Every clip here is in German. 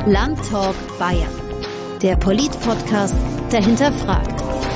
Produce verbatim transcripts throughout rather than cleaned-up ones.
Landtalk Bayern, der Polit-Podcast, der hinterfragt.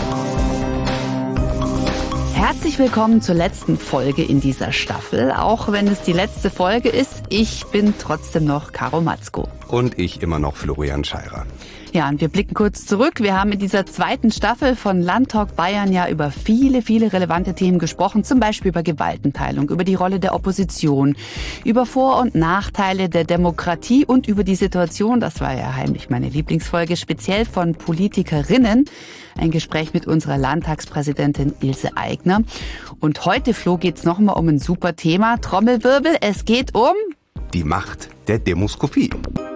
Herzlich willkommen zur letzten Folge in dieser Staffel. Auch wenn es die letzte Folge ist, ich bin trotzdem noch Caro Matzko. Und ich immer noch Florian Scheirer. Ja, und wir blicken kurz zurück. Wir haben in dieser zweiten Staffel von Landtalk Bayern ja über viele, viele relevante Themen gesprochen. Zum Beispiel über Gewaltenteilung, über die Rolle der Opposition, über Vor- und Nachteile der Demokratie und über die Situation, das war ja heimlich meine Lieblingsfolge, speziell von Politikerinnen. Ein Gespräch mit unserer Landtagspräsidentin Ilse Aigner. Und heute, Flo, geht's nochmal um ein super Thema. Trommelwirbel, es geht um die Macht der Demoskopie.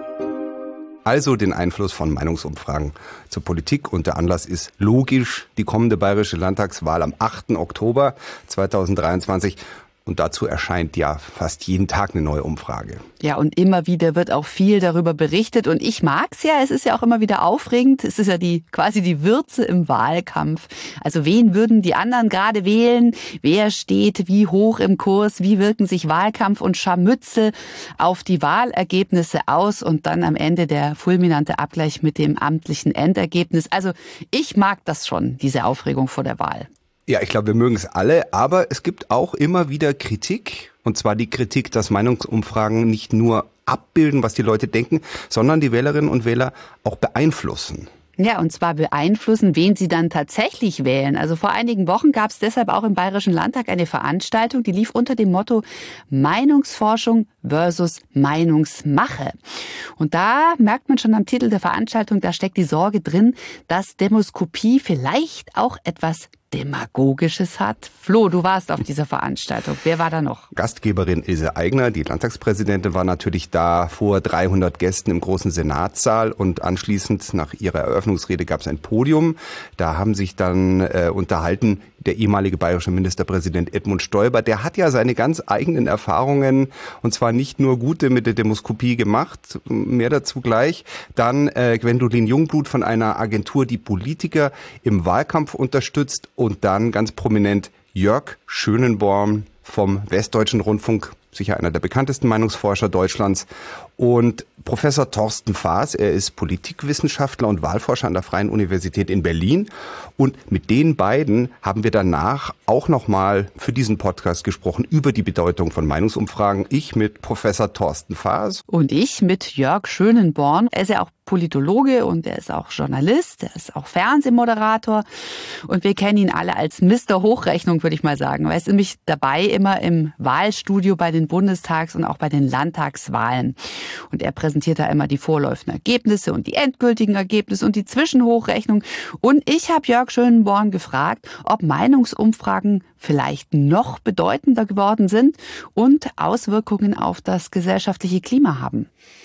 Also den Einfluss von Meinungsumfragen zur Politik. Und der Anlass ist logisch die kommende bayerische Landtagswahl am achten Oktober zweitausenddreiundzwanzig. Und dazu erscheint ja fast jeden Tag eine neue Umfrage. Ja, und immer wieder wird auch viel darüber berichtet. Und ich mag's ja, es ist ja auch immer wieder aufregend. Es ist ja die quasi die Würze im Wahlkampf. Also wen würden die anderen gerade wählen? Wer steht wie hoch im Kurs? Wie wirken sich Wahlkampf und Scharmützel auf die Wahlergebnisse aus? Und dann am Ende der fulminante Abgleich mit dem amtlichen Endergebnis. Also ich mag das schon, diese Aufregung vor der Wahl. Ja, ich glaube, wir mögen es alle, aber es gibt auch immer wieder Kritik. Und zwar die Kritik, dass Meinungsumfragen nicht nur abbilden, was die Leute denken, sondern die Wählerinnen und Wähler auch beeinflussen. Ja, und zwar beeinflussen, wen sie dann tatsächlich wählen. Also vor einigen Wochen gab es deshalb auch im Bayerischen Landtag eine Veranstaltung, die lief unter dem Motto Meinungsforschung versus Meinungsmache. Und da merkt man schon am Titel der Veranstaltung, da steckt die Sorge drin, dass Demoskopie vielleicht auch etwas Demagogisches hat. Flo, du warst auf dieser Veranstaltung. Wer war da noch? Gastgeberin Ilse Aigner, die Landtagspräsidentin, war natürlich da vor dreihundert Gästen im großen Senatssaal und anschließend nach ihrer Eröffnungsrede gab es ein Podium. Da haben sich dann äh, unterhalten der ehemalige bayerische Ministerpräsident Edmund Stoiber. Der hat ja seine ganz eigenen Erfahrungen und zwar nicht nur gute mit der Demoskopie gemacht, mehr dazu gleich. Dann äh, Gwendolin Jungblut von einer Agentur, die Politiker im Wahlkampf unterstützt. Und dann ganz prominent Jörg Schönenborn vom Westdeutschen Rundfunk, sicher einer der bekanntesten Meinungsforscher Deutschlands. Und Professor Thorsten Faas, er ist Politikwissenschaftler und Wahlforscher an der Freien Universität in Berlin. Und mit den beiden haben wir danach auch nochmal für diesen Podcast gesprochen über die Bedeutung von Meinungsumfragen. Ich mit Professor Thorsten Faas. Und ich mit Jörg Schönenborn. Er ist ja auch Politologe und er ist auch Journalist, er ist auch Fernsehmoderator. Und wir kennen ihn alle als Mister Hochrechnung, würde ich mal sagen. Er ist nämlich dabei immer im Wahlstudio bei den Bundestags- und auch bei den Landtagswahlen. Und er präsentiert da immer die vorläufigen Ergebnisse und die endgültigen Ergebnisse und die Zwischenhochrechnung. Und ich habe Jörg Schönenborn gefragt, ob Meinungsumfragen vielleicht noch bedeutender geworden sind und Auswirkungen auf das gesellschaftliche Klima haben.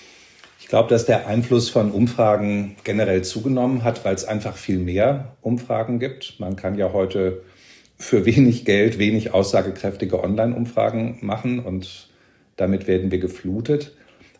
Ich glaube, dass der Einfluss von Umfragen generell zugenommen hat, weil es einfach viel mehr Umfragen gibt. Man kann ja heute für wenig Geld wenig aussagekräftige Online-Umfragen machen und damit werden wir geflutet.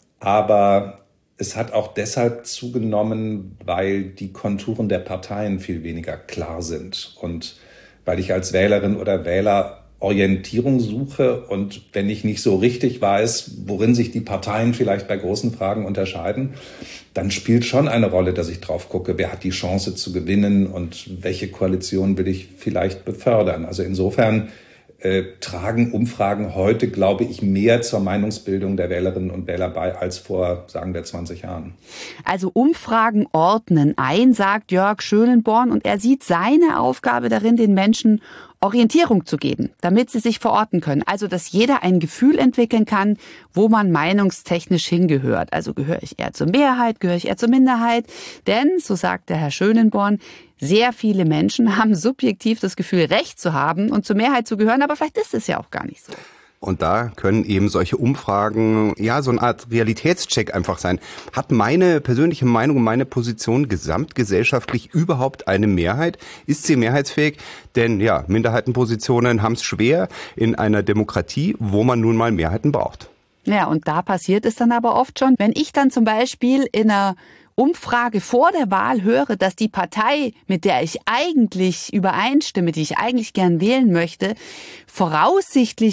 Aber es hat auch deshalb zugenommen, weil die Konturen der Parteien viel weniger klar sind und weil ich als Wählerin oder Wähler Orientierung suche und wenn ich nicht so richtig weiß, worin sich die Parteien vielleicht bei großen Fragen unterscheiden, dann spielt schon eine Rolle, dass ich drauf gucke, wer hat die Chance zu gewinnen und welche Koalition will ich vielleicht befördern. Also insofern äh, tragen Umfragen heute, glaube ich, mehr zur Meinungsbildung der Wählerinnen und Wähler bei als vor, sagen wir, zwanzig Jahren. Also Umfragen ordnen ein, sagt Jörg Schönenborn, und er sieht seine Aufgabe darin, den Menschen Orientierung zu geben, damit sie sich verorten können. Also, dass jeder ein Gefühl entwickeln kann, wo man meinungstechnisch hingehört. Also gehöre ich eher zur Mehrheit, gehöre ich eher zur Minderheit. Denn, so sagt der Herr Schönenborn, sehr viele Menschen haben subjektiv das Gefühl, Recht zu haben und zur Mehrheit zu gehören, aber vielleicht ist es ja auch gar nicht so. Und da können eben solche Umfragen, ja, so eine Art Realitätscheck einfach sein. Hat meine persönliche Meinung und meine Position gesamtgesellschaftlich überhaupt eine Mehrheit? Ist sie mehrheitsfähig? Denn ja, Minderheitenpositionen haben es schwer in einer Demokratie, wo man nun mal Mehrheiten braucht. Ja, und da passiert es dann aber oft schon, wenn ich dann zum Beispiel in einer Umfrage vor der Wahl höre, dass die Partei, mit der ich eigentlich übereinstimme, die ich eigentlich gern wählen möchte, voraussichtlich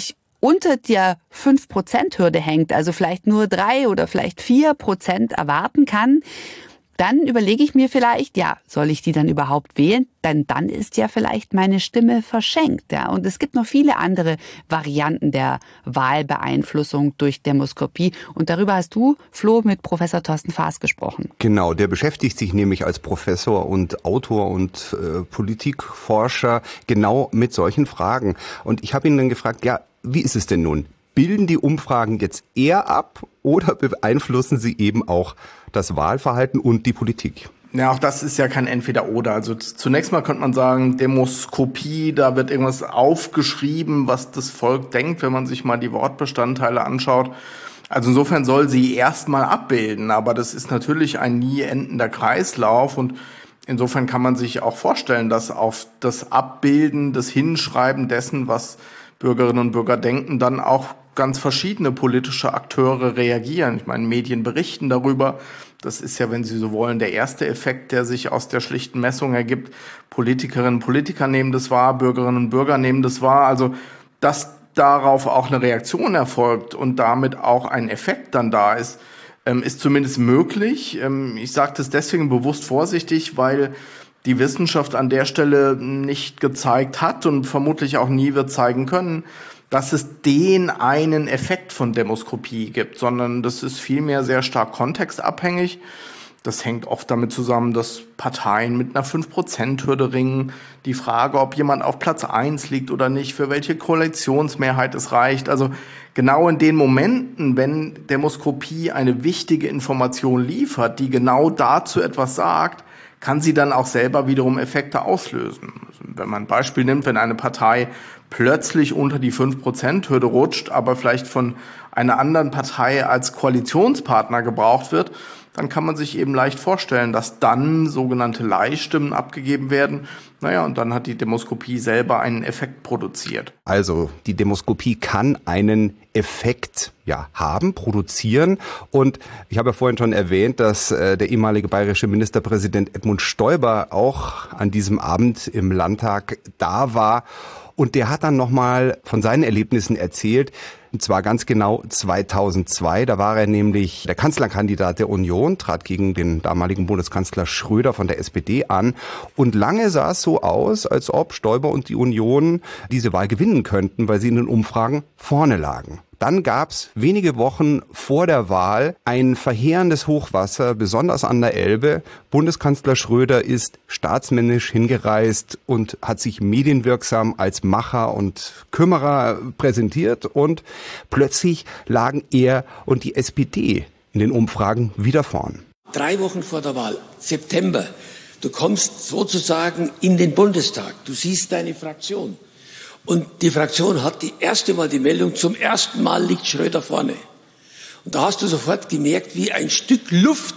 unter der fünf Prozent Hürde hängt, also vielleicht nur drei oder vielleicht vier Prozent erwarten kann, dann überlege ich mir vielleicht, ja, soll ich die dann überhaupt wählen? Denn dann ist ja vielleicht meine Stimme verschenkt. Ja. Und es gibt noch viele andere Varianten der Wahlbeeinflussung durch Demoskopie. Und darüber hast du, Flo, mit Professor Thorsten Faas gesprochen. Genau, der beschäftigt sich nämlich als Professor und Autor und äh, Politikforscher genau mit solchen Fragen. Und ich habe ihn dann gefragt, ja, wie ist es denn nun? Bilden die Umfragen jetzt eher ab oder beeinflussen sie eben auch das Wahlverhalten und die Politik? Ja, auch das ist ja kein Entweder-Oder. Also zunächst mal könnte man sagen, Demoskopie, da wird irgendwas aufgeschrieben, was das Volk denkt, wenn man sich mal die Wortbestandteile anschaut. Also insofern soll sie erstmal abbilden, aber das ist natürlich ein nie endender Kreislauf und insofern kann man sich auch vorstellen, dass auf das Abbilden, das Hinschreiben dessen, was Bürgerinnen und Bürger denken, dann auch ganz verschiedene politische Akteure reagieren. Ich meine, Medien berichten darüber. Das ist ja, wenn Sie so wollen, der erste Effekt, der sich aus der schlichten Messung ergibt. Politikerinnen und Politiker nehmen das wahr, Bürgerinnen und Bürger nehmen das wahr. Also, dass darauf auch eine Reaktion erfolgt und damit auch ein Effekt dann da ist, ist zumindest möglich. Ich sage das deswegen bewusst vorsichtig, weil die Wissenschaft an der Stelle nicht gezeigt hat und vermutlich auch nie wird zeigen können, dass es den einen Effekt von Demoskopie gibt, sondern das ist vielmehr sehr stark kontextabhängig. Das hängt oft damit zusammen, dass Parteien mit einer fünf Prozent Hürde ringen. Die Frage, ob jemand auf Platz eins liegt oder nicht, für welche Koalitionsmehrheit es reicht. Also genau in den Momenten, wenn Demoskopie eine wichtige Information liefert, die genau dazu etwas sagt, kann sie dann auch selber wiederum Effekte auslösen. Also wenn man ein Beispiel nimmt, wenn eine Partei plötzlich unter die fünf Prozent Hürde rutscht, aber vielleicht von einer anderen Partei als Koalitionspartner gebraucht wird, dann kann man sich eben leicht vorstellen, dass dann sogenannte Leihstimmen abgegeben werden. Naja, und dann hat die Demoskopie selber einen Effekt produziert. Also die Demoskopie kann einen Effekt ja haben, produzieren. Und ich habe ja vorhin schon erwähnt, dass äh, der ehemalige bayerische Ministerpräsident Edmund Stoiber auch an diesem Abend im Landtag da war. Und der hat dann nochmal von seinen Erlebnissen erzählt, und zwar ganz genau zweitausendzwei. Da war er nämlich der Kanzlerkandidat der Union, trat gegen den damaligen Bundeskanzler Schröder von der S P D an. Und lange sah es so aus, als ob Stoiber und die Union diese Wahl gewinnen könnten, weil sie in den Umfragen vorne lagen. Dann gab's wenige Wochen vor der Wahl ein verheerendes Hochwasser, besonders an der Elbe. Bundeskanzler Schröder ist staatsmännisch hingereist und hat sich medienwirksam als Macher und Kümmerer präsentiert. Und plötzlich lagen er und die S P D in den Umfragen wieder vorn. Drei Wochen vor der Wahl, September, du kommst sozusagen in den Bundestag, du siehst deine Fraktion. Und die Fraktion hat die erste Mal die Meldung, zum ersten Mal liegt Schröder vorne. Und da hast du sofort gemerkt, wie ein Stück Luft,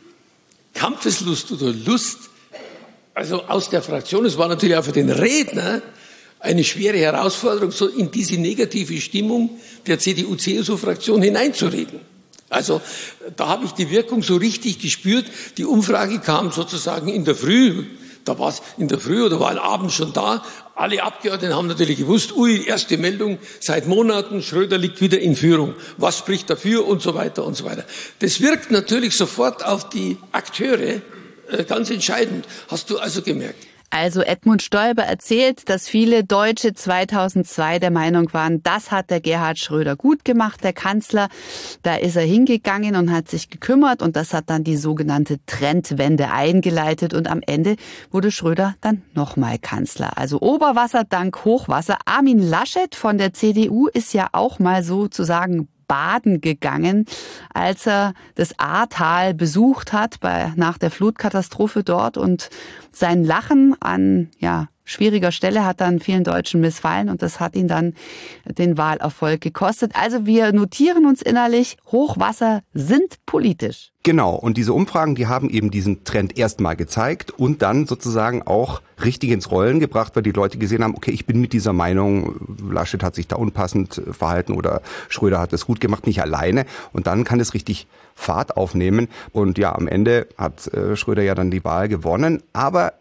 Kampfeslust oder Lust, also aus der Fraktion, es war natürlich auch für den Redner eine schwere Herausforderung, so in diese negative Stimmung der C D U-C S U-Fraktion hineinzureden. Also da habe ich die Wirkung so richtig gespürt. Die Umfrage kam sozusagen in der Früh. Da war es in der Früh oder war ein Abend schon da. Alle Abgeordneten haben natürlich gewusst, ui, erste Meldung seit Monaten, Schröder liegt wieder in Führung. Was spricht dafür und so weiter und so weiter. Das wirkt natürlich sofort auf die Akteure äh, ganz entscheidend. Hast du also gemerkt? Also Edmund Stoiber erzählt, dass viele Deutsche zweitausendzwei der Meinung waren, das hat der Gerhard Schröder gut gemacht, der Kanzler. Da ist er hingegangen und hat sich gekümmert und das hat dann die sogenannte Trendwende eingeleitet und am Ende wurde Schröder dann nochmal Kanzler. Also Oberwasser dank Hochwasser. Armin Laschet von der C D U ist ja auch mal sozusagen baden gegangen, als er das Ahrtal besucht hat bei, nach der Flutkatastrophe dort und sein Lachen an ja schwieriger Stelle hat dann vielen Deutschen missfallen und das hat ihn dann den Wahlerfolg gekostet. Also wir notieren uns innerlich, Hochwasser sind politisch. Genau, und diese Umfragen, die haben eben diesen Trend erstmal gezeigt und dann sozusagen auch richtig ins Rollen gebracht, weil die Leute gesehen haben, okay, ich bin mit dieser Meinung, Laschet hat sich da unpassend verhalten oder Schröder hat es gut gemacht, nicht alleine. Und dann kann es richtig Fahrt aufnehmen. Und ja, am Ende hat äh, Schröder ja dann die Wahl gewonnen, aber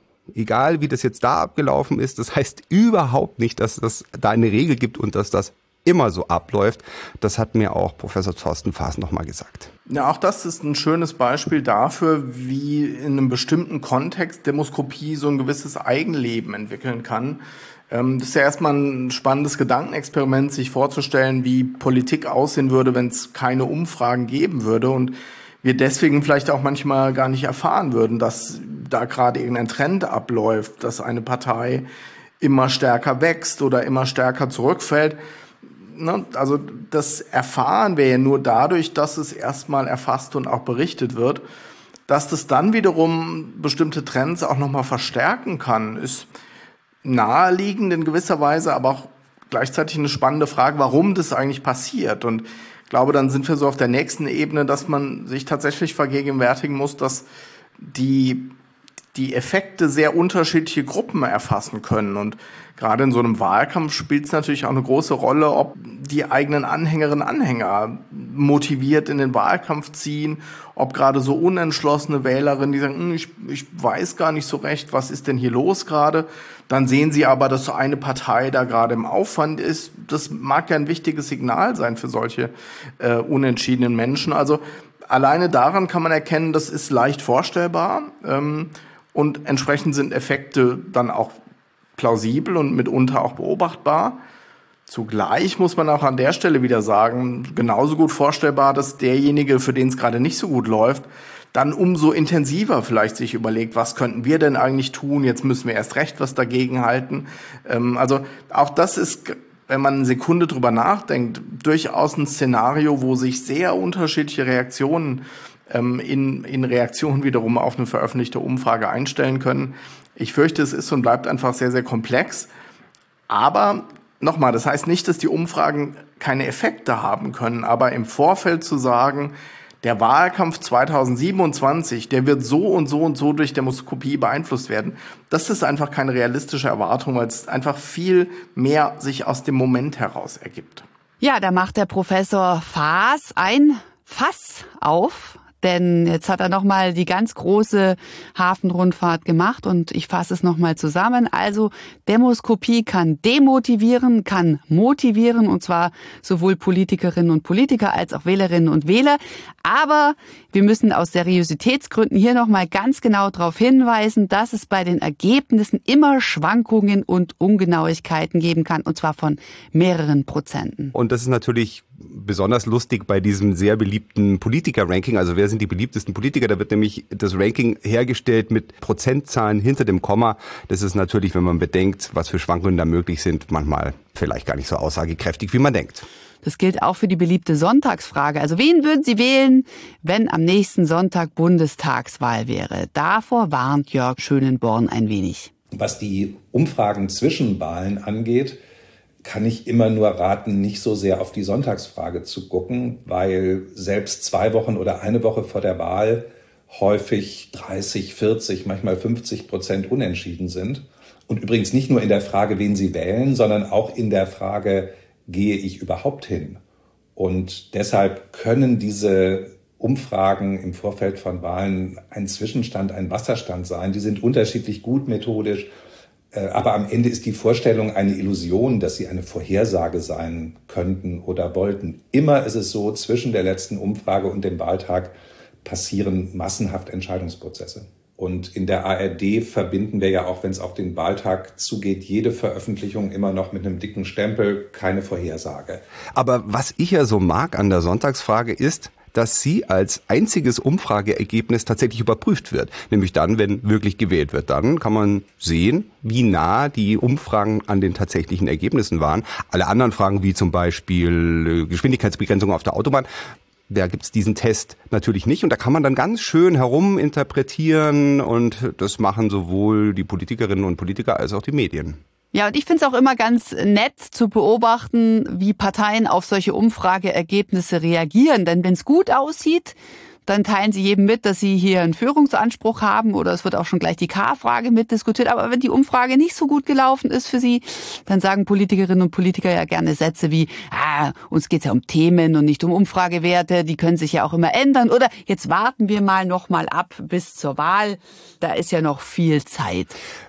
egal, wie das jetzt da abgelaufen ist, das heißt überhaupt nicht, dass es da eine Regel gibt und dass das immer so abläuft. Das hat mir auch Professor Thorsten Faas nochmal gesagt. Ja, auch das ist ein schönes Beispiel dafür, wie in einem bestimmten Kontext Demoskopie so ein gewisses Eigenleben entwickeln kann. Das ist ja erstmal ein spannendes Gedankenexperiment, sich vorzustellen, wie Politik aussehen würde, wenn es keine Umfragen geben würde und wir deswegen vielleicht auch manchmal gar nicht erfahren würden, dass da gerade irgendein Trend abläuft, dass eine Partei immer stärker wächst oder immer stärker zurückfällt. Also das erfahren wir ja nur dadurch, dass es erstmal erfasst und auch berichtet wird. Dass das dann wiederum bestimmte Trends auch nochmal verstärken kann, ist naheliegend in gewisser Weise, aber auch gleichzeitig eine spannende Frage, warum das eigentlich passiert. Und ich glaube, dann sind wir so auf der nächsten Ebene, dass man sich tatsächlich vergegenwärtigen muss, dass die die Effekte sehr unterschiedliche Gruppen erfassen können. Und gerade in so einem Wahlkampf spielt es natürlich auch eine große Rolle, ob die eigenen Anhängerinnen und Anhänger motiviert in den Wahlkampf ziehen, ob gerade so unentschlossene Wählerinnen, die sagen, ich, ich weiß gar nicht so recht, was ist denn hier los gerade. Dann sehen sie aber, dass so eine Partei da gerade im Aufwand ist. Das mag ja ein wichtiges Signal sein für solche äh, unentschiedenen Menschen. Also alleine daran kann man erkennen, das ist leicht vorstellbar. Ähm, Und entsprechend sind Effekte dann auch plausibel und mitunter auch beobachtbar. Zugleich muss man auch an der Stelle wieder sagen, genauso gut vorstellbar, dass derjenige, für den es gerade nicht so gut läuft, dann umso intensiver vielleicht sich überlegt, was könnten wir denn eigentlich tun? Jetzt müssen wir erst recht was dagegen halten. Also auch das ist, wenn man eine Sekunde drüber nachdenkt, durchaus ein Szenario, wo sich sehr unterschiedliche Reaktionen In, in Reaktion wiederum auf eine veröffentlichte Umfrage einstellen können. Ich fürchte, es ist und bleibt einfach sehr, sehr komplex. Aber nochmal, das heißt nicht, dass die Umfragen keine Effekte haben können, aber im Vorfeld zu sagen, der Wahlkampf zwanzig siebenundzwanzig, der wird so und so und so durch Demoskopie beeinflusst werden, das ist einfach keine realistische Erwartung, weil es einfach viel mehr sich aus dem Moment heraus ergibt. Ja, da macht der Professor Faas ein Fass auf. Denn jetzt hat er nochmal die ganz große Hafenrundfahrt gemacht und ich fasse es nochmal zusammen. Also Demoskopie kann demotivieren, kann motivieren und zwar sowohl Politikerinnen und Politiker als auch Wählerinnen und Wähler. Aber wir müssen aus Seriositätsgründen hier nochmal ganz genau darauf hinweisen, dass es bei den Ergebnissen immer Schwankungen und Ungenauigkeiten geben kann und zwar von mehreren Prozenten. Und das ist natürlich besonders lustig bei diesem sehr beliebten Politiker-Ranking. Also wer sind die beliebtesten Politiker? Da wird nämlich das Ranking hergestellt mit Prozentzahlen hinter dem Komma. Das ist natürlich, wenn man bedenkt, was für Schwankungen da möglich sind, manchmal vielleicht gar nicht so aussagekräftig, wie man denkt. Das gilt auch für die beliebte Sonntagsfrage. Also wen würden Sie wählen, wenn am nächsten Sonntag Bundestagswahl wäre? Davor warnt Jörg Schönenborn ein wenig. Was die Umfragen zwischen Wahlen angeht, kann ich immer nur raten, nicht so sehr auf die Sonntagsfrage zu gucken, weil selbst zwei Wochen oder eine Woche vor der Wahl häufig dreißig, vierzig, manchmal fünfzig Prozent unentschieden sind. Und übrigens nicht nur in der Frage, wen Sie wählen, sondern auch in der Frage, gehe ich überhaupt hin? Und deshalb können diese Umfragen im Vorfeld von Wahlen ein Zwischenstand, ein Wasserstand sein. Die sind unterschiedlich gut methodisch. Aber am Ende ist die Vorstellung eine Illusion, dass sie eine Vorhersage sein könnten oder wollten. Immer ist es so, zwischen der letzten Umfrage und dem Wahltag passieren massenhaft Entscheidungsprozesse. Und in der A R D verbinden wir ja auch, wenn es auf den Wahltag zugeht, jede Veröffentlichung immer noch mit einem dicken Stempel, keine Vorhersage. Aber was ich ja so mag an der Sonntagsfrage ist, dass sie als einziges Umfrageergebnis tatsächlich überprüft wird. Nämlich dann, wenn wirklich gewählt wird. Dann kann man sehen, wie nah die Umfragen an den tatsächlichen Ergebnissen waren. Alle anderen Fragen, wie zum Beispiel Geschwindigkeitsbegrenzung auf der Autobahn, da gibt's diesen Test natürlich nicht. Und da kann man dann ganz schön heruminterpretieren. Und das machen sowohl die Politikerinnen und Politiker als auch die Medien. Ja, und ich finde es auch immer ganz nett zu beobachten, wie Parteien auf solche Umfrageergebnisse reagieren. Denn wenn es gut aussieht, dann teilen sie jedem mit, dass sie hier einen Führungsanspruch haben oder es wird auch schon gleich die K-Frage mitdiskutiert. Aber wenn die Umfrage nicht so gut gelaufen ist für sie, dann sagen Politikerinnen und Politiker ja gerne Sätze wie, ah, uns geht's ja um Themen und nicht um Umfragewerte, die können sich ja auch immer ändern. Oder jetzt warten wir mal noch mal ab bis zur Wahl, da ist ja noch viel Zeit.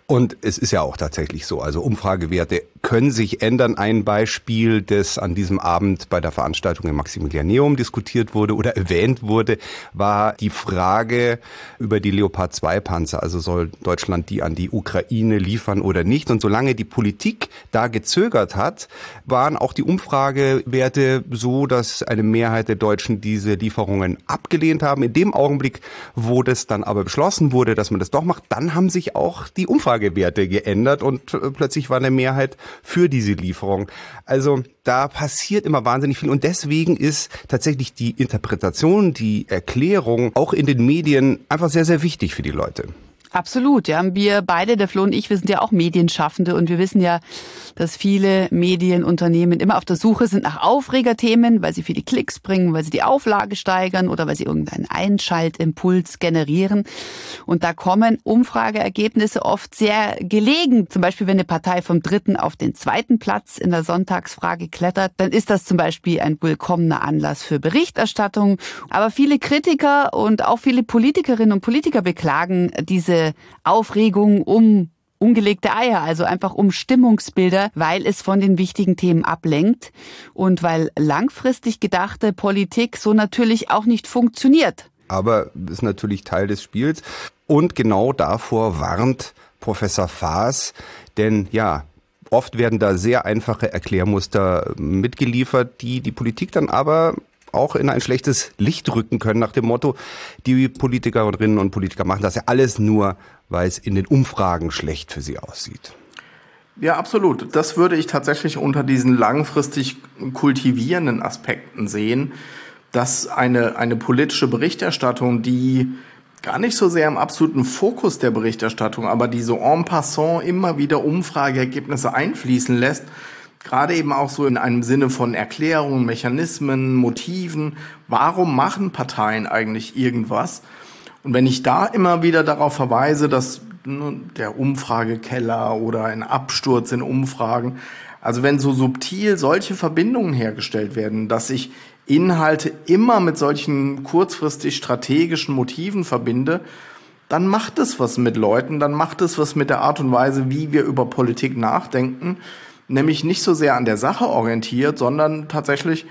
Und es ist ja auch tatsächlich so, also Umfragewerte können sich ändern. Ein Beispiel, das an diesem Abend bei der Veranstaltung im Maximilianeum diskutiert wurde oder erwähnt wurde, war die Frage über die Leopard zwei Panzer. Also soll Deutschland die an die Ukraine liefern oder nicht? Und solange die Politik da gezögert hat, waren auch die Umfragewerte so, dass eine Mehrheit der Deutschen diese Lieferungen abgelehnt haben. In dem Augenblick, wo das dann aber beschlossen wurde, dass man das doch macht, dann haben sich auch die Umfragewerte geändert und plötzlich war eine Mehrheit für diese Lieferung. Also da passiert immer wahnsinnig viel und deswegen ist tatsächlich die Interpretation, die Erklärung auch in den Medien einfach sehr, sehr wichtig für die Leute. Absolut, ja. Wir beide, der Flo und ich, wir sind ja auch Medienschaffende und wir wissen ja, dass viele Medienunternehmen immer auf der Suche sind nach Aufregerthemen, weil sie viele Klicks bringen, weil sie die Auflage steigern oder weil sie irgendeinen Einschaltimpuls generieren. Und da kommen Umfrageergebnisse oft sehr gelegen. Zum Beispiel, wenn eine Partei vom dritten auf den zweiten Platz in der Sonntagsfrage klettert, dann ist das zum Beispiel ein willkommener Anlass für Berichterstattung. Aber viele Kritiker und auch viele Politikerinnen und Politiker beklagen diese Aufregung um ungelegte Eier, also einfach um Stimmungsbilder, weil es von den wichtigen Themen ablenkt und weil langfristig gedachte Politik so natürlich auch nicht funktioniert. Aber das ist natürlich Teil des Spiels und genau davor warnt Professor Faas, denn ja, oft werden da sehr einfache Erklärmuster mitgeliefert, die die Politik dann aber auch in ein schlechtes Licht rücken können, nach dem Motto, die Politikerinnen und Politiker machen das ja alles nur, weil es in den Umfragen schlecht für sie aussieht. Ja, absolut. Das würde ich tatsächlich unter diesen langfristig kultivierenden Aspekten sehen, dass eine, eine politische Berichterstattung, die gar nicht so sehr im absoluten Fokus der Berichterstattung, aber die so en passant immer wieder Umfrageergebnisse einfließen lässt, gerade eben auch so in einem Sinne von Erklärungen, Mechanismen, Motiven. Warum machen Parteien eigentlich irgendwas? Und wenn ich da immer wieder darauf verweise, dass der Umfragekeller oder ein Absturz in Umfragen, also wenn so subtil solche Verbindungen hergestellt werden, dass ich Inhalte immer mit solchen kurzfristig strategischen Motiven verbinde, dann macht es was mit Leuten, dann macht es was mit der Art und Weise, wie wir über Politik nachdenken. Nämlich nicht so sehr an der Sache orientiert, sondern tatsächlich,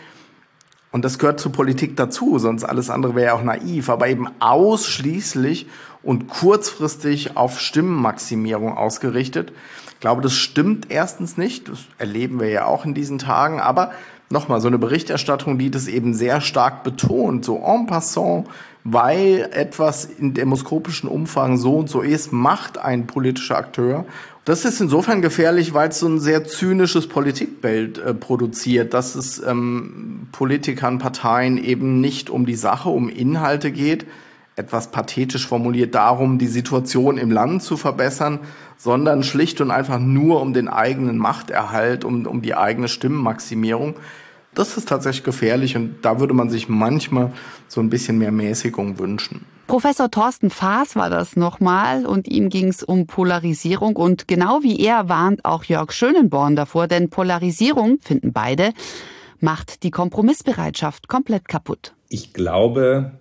und das gehört zur Politik dazu, sonst alles andere wäre ja auch naiv, aber eben ausschließlich und kurzfristig auf Stimmenmaximierung ausgerichtet. Ich glaube, das stimmt erstens nicht, das erleben wir ja auch in diesen Tagen, aber nochmal, so eine Berichterstattung, die das eben sehr stark betont, so en passant, weil etwas in demoskopischen Umfang so und so ist, macht ein politischer Akteur. Das ist insofern gefährlich, weil es so ein sehr zynisches Politikbild äh, produziert, dass es ähm, Politikern, Parteien eben nicht um die Sache, um Inhalte geht, etwas pathetisch formuliert darum, die Situation im Land zu verbessern, sondern schlicht und einfach nur um den eigenen Machterhalt, um, um die eigene Stimmenmaximierung. Das ist tatsächlich gefährlich und da würde man sich manchmal so ein bisschen mehr Mäßigung wünschen. Professor Thorsten Faas war das nochmal und ihm ging es um Polarisierung und genau wie er warnt auch Jörg Schönenborn davor, denn Polarisierung, finden beide, macht die Kompromissbereitschaft komplett kaputt. Ich glaube,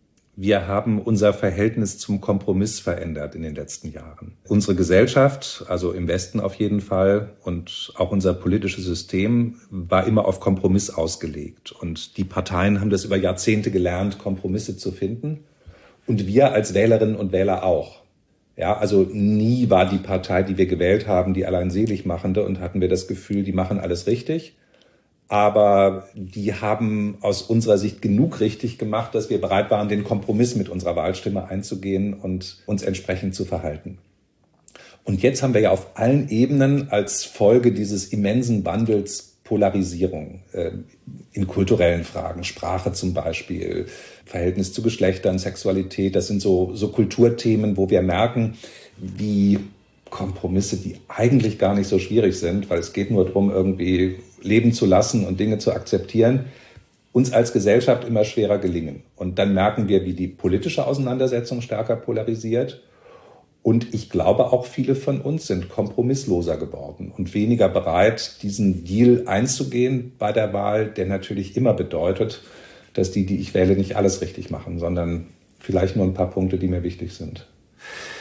wir haben unser Verhältnis zum Kompromiss verändert in den letzten Jahren. Unsere Gesellschaft, also im Westen auf jeden Fall, und auch unser politisches System war immer auf Kompromiss ausgelegt. Und die Parteien haben das über Jahrzehnte gelernt, Kompromisse zu finden. Und wir als Wählerinnen und Wähler auch. Ja, also nie war die Partei, die wir gewählt haben, die Alleinseligmachende und hatten wir das Gefühl, die machen alles richtig. Aber die haben aus unserer Sicht genug richtig gemacht, dass wir bereit waren, den Kompromiss mit unserer Wahlstimme einzugehen und uns entsprechend zu verhalten. Und jetzt haben wir ja auf allen Ebenen als Folge dieses immensen Wandels Polarisierung äh, in kulturellen Fragen, Sprache zum Beispiel, Verhältnis zu Geschlechtern, Sexualität. Das sind so, so Kulturthemen, wo wir merken, wie Kompromisse, die eigentlich gar nicht so schwierig sind, weil es geht nur darum, irgendwie leben zu lassen und Dinge zu akzeptieren, uns als Gesellschaft immer schwerer gelingen. Und dann merken wir, wie die politische Auseinandersetzung stärker polarisiert. Und ich glaube, auch viele von uns sind kompromissloser geworden und weniger bereit, diesen Deal einzugehen bei der Wahl, der natürlich immer bedeutet, dass die, die ich wähle, nicht alles richtig machen, sondern vielleicht nur ein paar Punkte, die mir wichtig sind.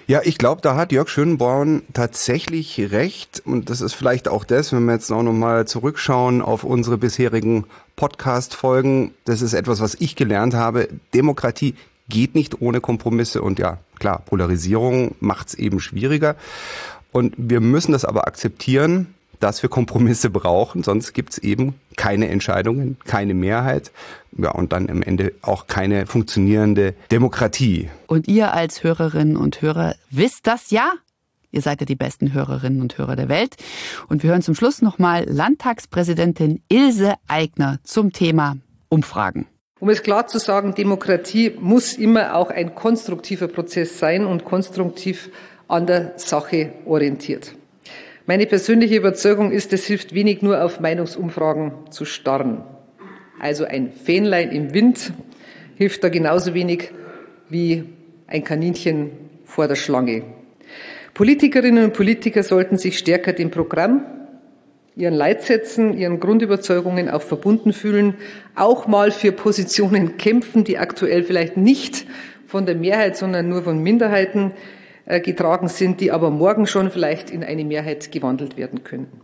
Ja, ich glaube, da hat Jörg Schönborn tatsächlich recht. Und das ist vielleicht auch das, wenn wir jetzt auch nochmal zurückschauen auf unsere bisherigen Podcast-Folgen. Das ist etwas, was ich gelernt habe. Demokratie geht nicht ohne Kompromisse. Und ja, klar, Polarisierung macht es eben schwieriger. Und wir müssen das aber akzeptieren, dass wir Kompromisse brauchen, sonst gibt's eben keine Entscheidungen, keine Mehrheit, ja, und dann am Ende auch keine funktionierende Demokratie. Und ihr als Hörerinnen und Hörer wisst das ja. Ihr seid ja die besten Hörerinnen und Hörer der Welt. Und wir hören zum Schluss nochmal Landtagspräsidentin Ilse Aigner zum Thema Umfragen. Um es klar zu sagen, Demokratie muss immer auch ein konstruktiver Prozess sein und konstruktiv an der Sache orientiert. Meine persönliche Überzeugung ist, es hilft wenig, nur auf Meinungsumfragen zu starren. Also ein Fähnlein im Wind hilft da genauso wenig wie ein Kaninchen vor der Schlange. Politikerinnen und Politiker sollten sich stärker dem Programm, ihren Leitsätzen, ihren Grundüberzeugungen auch verbunden fühlen, auch mal für Positionen kämpfen, die aktuell vielleicht nicht von der Mehrheit, sondern nur von Minderheiten getragen sind, die aber morgen schon vielleicht in eine Mehrheit gewandelt werden könnten.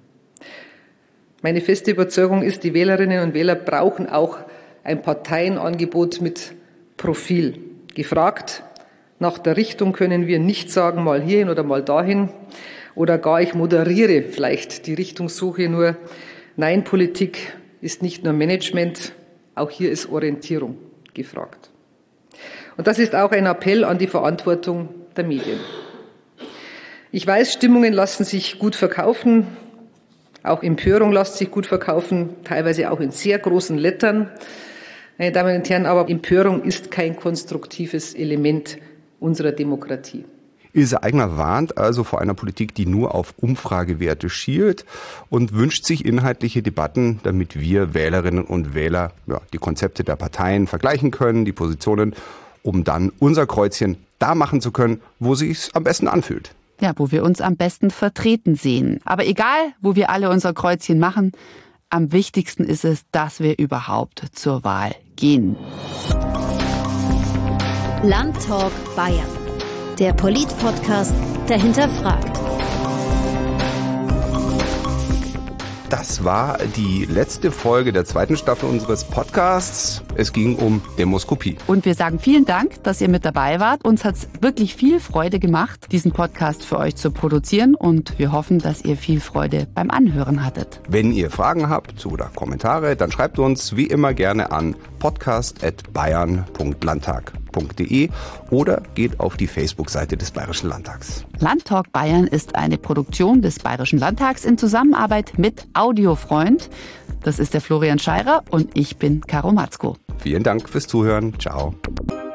Meine feste Überzeugung ist, die Wählerinnen und Wähler brauchen auch ein Parteienangebot mit Profil. Gefragt nach der Richtung können wir nicht sagen, mal hierhin oder mal dahin oder gar ich moderiere vielleicht die Richtungssuche, nur nein, Politik ist nicht nur Management, auch hier ist Orientierung gefragt. Und das ist auch ein Appell an die Verantwortung der Medien. Ich weiß, Stimmungen lassen sich gut verkaufen, auch Empörung lässt sich gut verkaufen, teilweise auch in sehr großen Lettern. Meine Damen und Herren, aber Empörung ist kein konstruktives Element unserer Demokratie. Ilse Aigner warnt also vor einer Politik, die nur auf Umfragewerte schielt und wünscht sich inhaltliche Debatten, damit wir Wählerinnen und Wähler ja, die Konzepte der Parteien vergleichen können, die Positionen, um dann unser Kreuzchen da machen zu können, wo sich's am besten anfühlt. Ja, wo wir uns am besten vertreten sehen. Aber egal, wo wir alle unser Kreuzchen machen, am wichtigsten ist es, dass wir überhaupt zur Wahl gehen. Landtalk Bayern. Der Polit-Podcast, der hinterfragt. Das war die letzte Folge der zweiten Staffel unseres Podcasts. Es ging um Demoskopie. Und wir sagen vielen Dank, dass ihr mit dabei wart. Uns hat es wirklich viel Freude gemacht, diesen Podcast für euch zu produzieren. Und wir hoffen, dass ihr viel Freude beim Anhören hattet. Wenn ihr Fragen habt oder Kommentare, dann schreibt uns wie immer gerne an podcast at bayern punkt landtag punkt de oder geht auf die Facebook-Seite des Bayerischen Landtags. Landtalk Bayern ist eine Produktion des Bayerischen Landtags in Zusammenarbeit mit Audiofreund. Das ist der Florian Scheirer und ich bin Caro Matzko. Vielen Dank fürs Zuhören. Ciao.